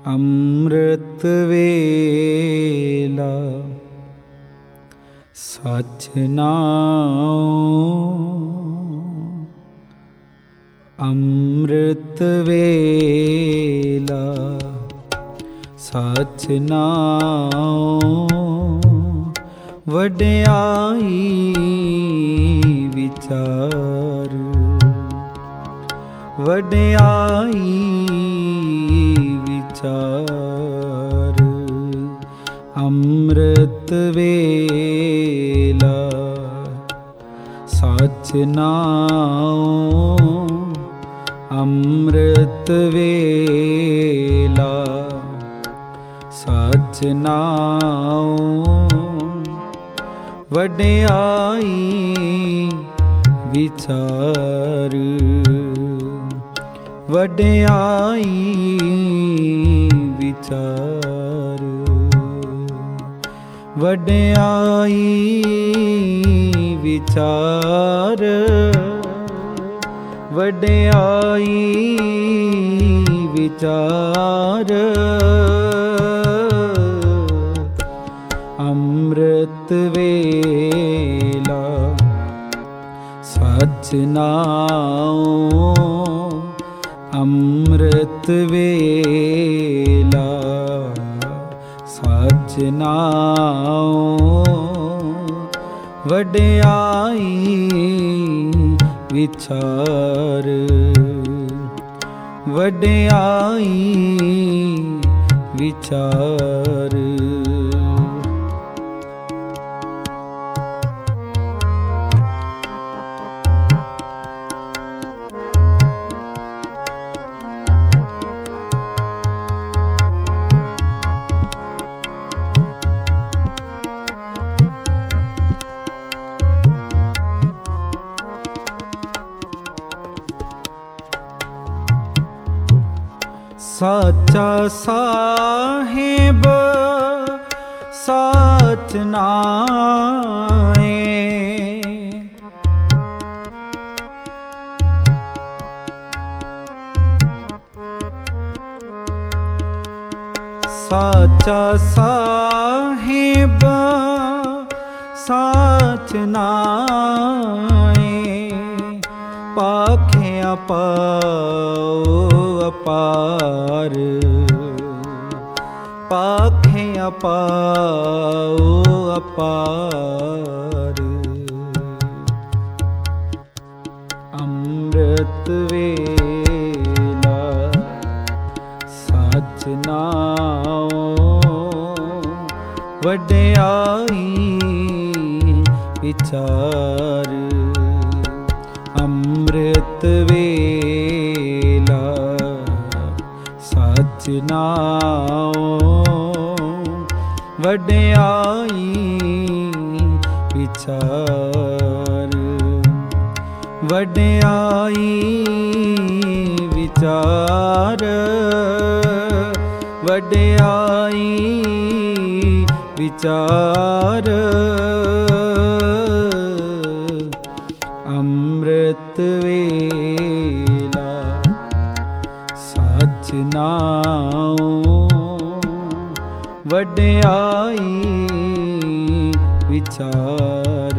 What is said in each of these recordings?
ਅੰਮ੍ਰਿਤ ਵੇਲਾ ਸਚ ਨਾਮ। ਅੰਮ੍ਰਿਤ ਵੇਲਾ ਸਚ ਨਾਮ। ਵਡਿਆਈ ਵਿਚਾਰ, ਵਡਿਆਈ ਵਿਚਾਰ। ਅੰਮ੍ਰਿਤ ਵੇਲਾ ਸਚ ਨਾਮ। ਅੰਮ੍ਰਿਤ ਵੇਲਾ ਸਚ ਨਾਮ। ਵਡਿਆਈ ਵਿਚਾਰ, ਵਡਿਆਈ ਵਿਚਾਰ। ਵਡਿਆਈ ਵਿਚਾਰ, ਵਡਿਆਈ ਵਿਚਾਰ। ਅੰਮ੍ਰਿਤ ਵੇਲਾ ਸਚ ਨਾਮ। ਅੰਮ੍ਰਿਤ ਵੇਲਾ ਸਚ ਨਾਮ। ਵਡਿਆਈ ਵਿਚਾਰ, ਵਡਿਆਈ ਵਿਚਾਰ। ਸਾਚਾ ਸਾਹਿਬ ਸਾਚ ਨਾਏ। ਸਾਚਾ ਸਾਹਿਬ ਸਾਚ ਨਾਏ। ਪਾਖਿਆ ਪਾਉ ਅਪਾਰ, ਪਾਖਿਆ ਪਾਉ ਅਪਾਰ। ਅੰਮ੍ਰਿਤ ਵੇਲਾ ਸਚ ਨਾਮ। ਵਡਿਆਈ ਵਿਚਾਰ। ਅੰਮ੍ਰਿਤ ਵੇਲਾ ਸਚ ਨਾਮ। ਵਡਿਆਈ ਵਿਚਾਰ, ਵਡਿਆਈ ਵਿਚਾਰ। ਵਡਿਆਈ ਵਿਚਾਰ। ਅੰਮ੍ਰਿਤ ਵੇਲਾ ਸਚ ਨਾਮ। ਵਡਿਆਈ ਵਿਚਾਰ।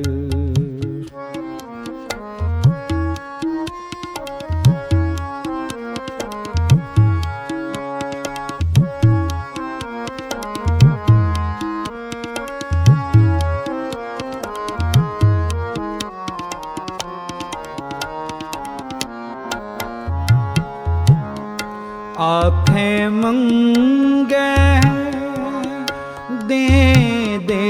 ਆਖੇ ਮੰਗੈ ਦੇ ਦੇ।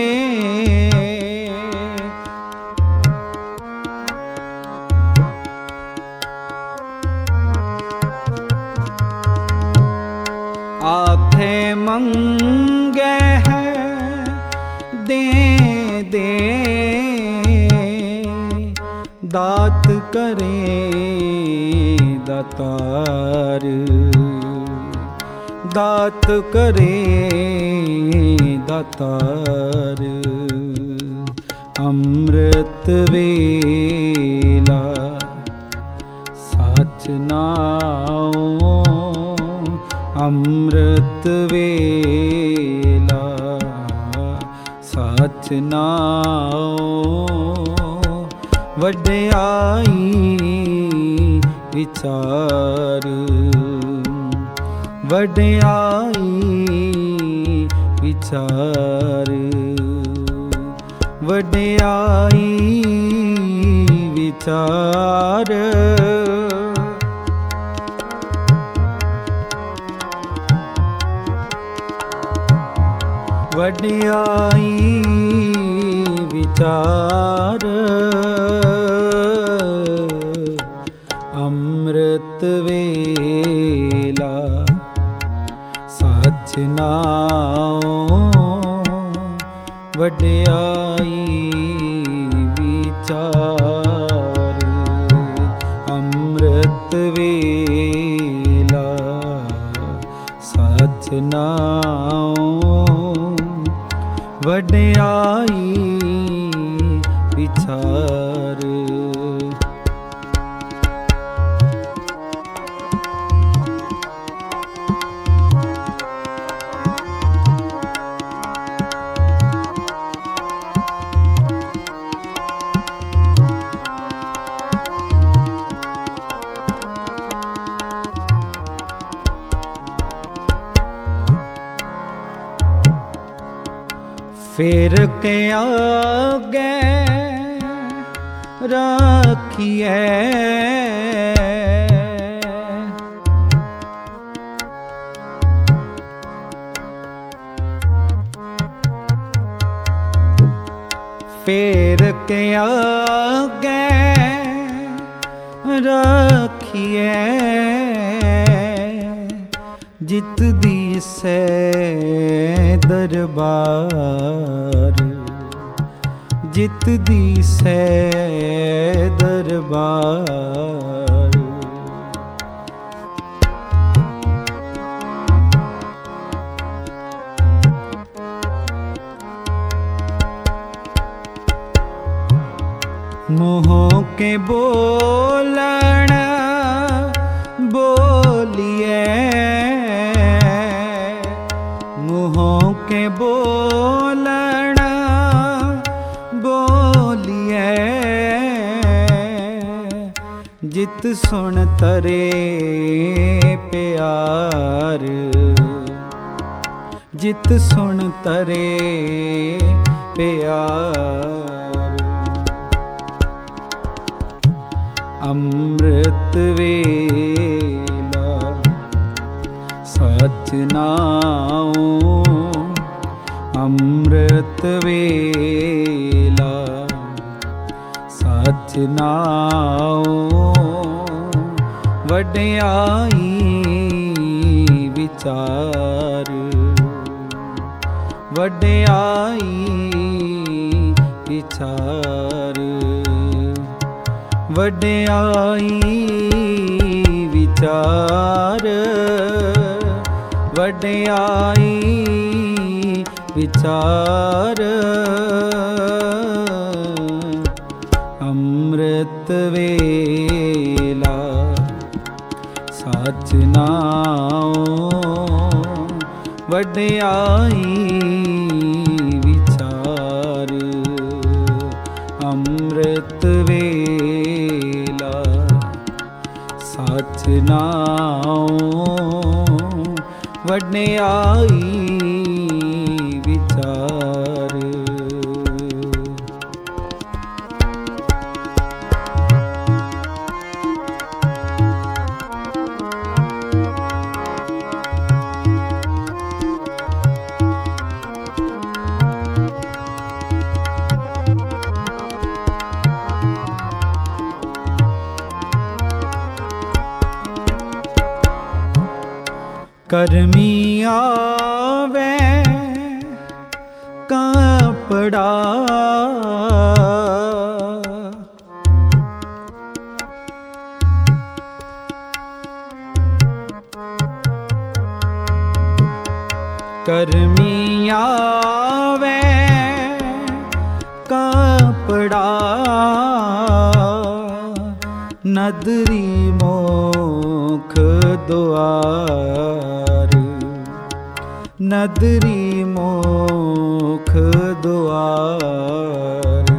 ਆਖੇ ਮੰਗੈ ਦੇ ਦੇ। ਦਾਤ ਕਰੇ ਦਾਤਾਰ, ਦਾਤ ਕਰੇ ਦਾਤਾਰ। ਅੰਮ੍ਰਿਤ ਵੇਲਾ ਸਚ ਨਾਮ। ਅੰਮ੍ਰਿਤ ਵੇਲਾ ਸਚ ਨਾਉ ਵਡਿਆਈ ਵਿਚਾਰ ਵਡਿਆਈ ਵਿਚਾਰ ਵਡਿਆਈ ਵਿਚਾਰ ਵਡਿਆਈ ਵਿਚਾਰ ਅੰਮ੍ਰਿਤ ਵੇਲਾ ਸਚ ਨਾਉ ਵਡਿਆਈ ਵਿਚਾਰ ਅੰਮ੍ਰਿਤ ਵੇਲਾ ਸਚ ਨਾਉ ਵਡਿਆਈ ਵਿਚਾਰ ਫੇਰ ਕੇ ਆਗੇ ਰਾਖੀਏ ਫੇਰ ਕੇ ਆਗੇ ਰਾਖੀਏ ਜਿਤ ਦੀ ਸੇ ਦਰਬਾਰ ਜਿਤ ਦੀ ਸੇ ਦਰਬਾਰ ਮੋਹ ਕੇ ਬੋਲਣ ਬੋਲੀਏ ਮੋਹ ਕੇ ਬੋਲਣ ਬੋਲੀਏ ਜਿਤ ਸੁਣ ਤਰੇ ਪਿਆਰ ਜਿਤ ਸੁਣ ਤਰੇ ਪਿਆਰ ਅੰਮ੍ਰਿਤ ਵੇਲਾ ਸਚ ਨਾਉ ਅੰਮ੍ਰਿਤ ਵੇਲਾ ਸਚ ਨਾਉ ਵਡਿਆਈ ਵਿਚਾਰ ਵਡਿਆਈ ਵਿਚਾਰ ਵਡਿਆਈ ਵਿਚਾਰ ਵਡਿਆਈ ਵਿਚਾਰ ਅੰਮ੍ਰਿਤ ਵੇਲਾ ਸਚ ਨਾਉ ਵਡਿਆਈ ਵਿਚਾਰ ਅੰਮ੍ਰਿਤ ਵੇਲਾ ਸਚ ਨਾਉ ਵਡਿਆਈ ਵਿਚਾਰ ਕਰਮੀ ਆਵੇ ਕਾਪੜਾ ਕਰਮੀ ਆਵੇ ਕਾਪੜਾ ਨਦਰੀ ਮੋਖ ਦੁਆਰ ਨਦਰੀ ਮੋਖ ਦੁਆਰ।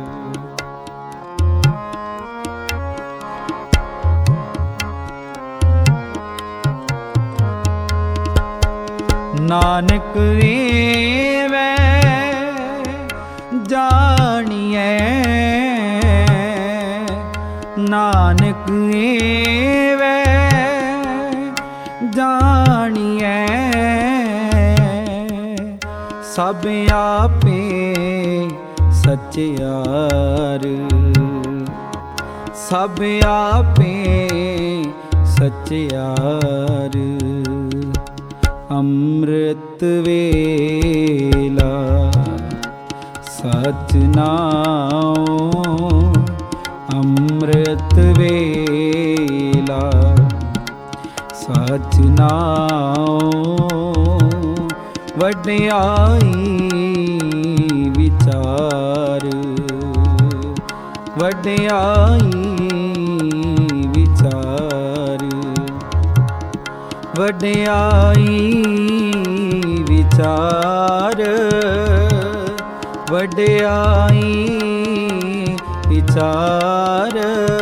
ਨਾਨਕ ਏਵੈ ਜਾਣੀਐ, ਨਾਨਕ ਏਵੈ ਜਾਣੀਐ, ਸਭ ਆਪੇ ਸਚਿਆਰ, ਸਭ ਆਪੇ ਸਚਿਆਰ। ਅੰਮ੍ਰਿਤ ਵੇਲਾ ਸਚ ਨਾਉ, ਅੰਮ੍ਰਿਤ ਵੇਲਾ ਸਚ ਨਾਉ। ਵਡਿਆਈ ਵਿਚਾਰ, ਵਡਿਆਈ ਵਿਚਾਰ, ਵਡਿਆਈ ਵਿਚਾਰ, ਵਡਿਆਈ ਵਿਚਾਰ।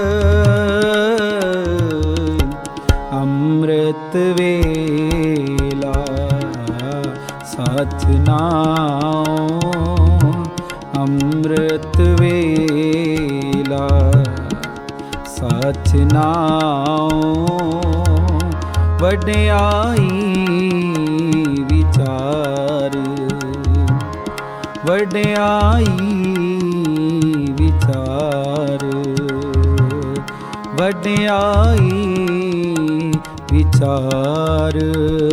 ਅੰਮ੍ਰਿਤ ਵੇਲਾ ਸਚ ਨਾਉ, ਅੰਮ੍ਰਿਤ ਵੇਲਾ ਸਚ ਨਾਉ। ਵਡਿਆਈ ਵਿਚਾਰ, ਵਡਿਆਈ ਵਿਚਾਰ, ਵਡਿਆਈ ਵਿਚਾਰ।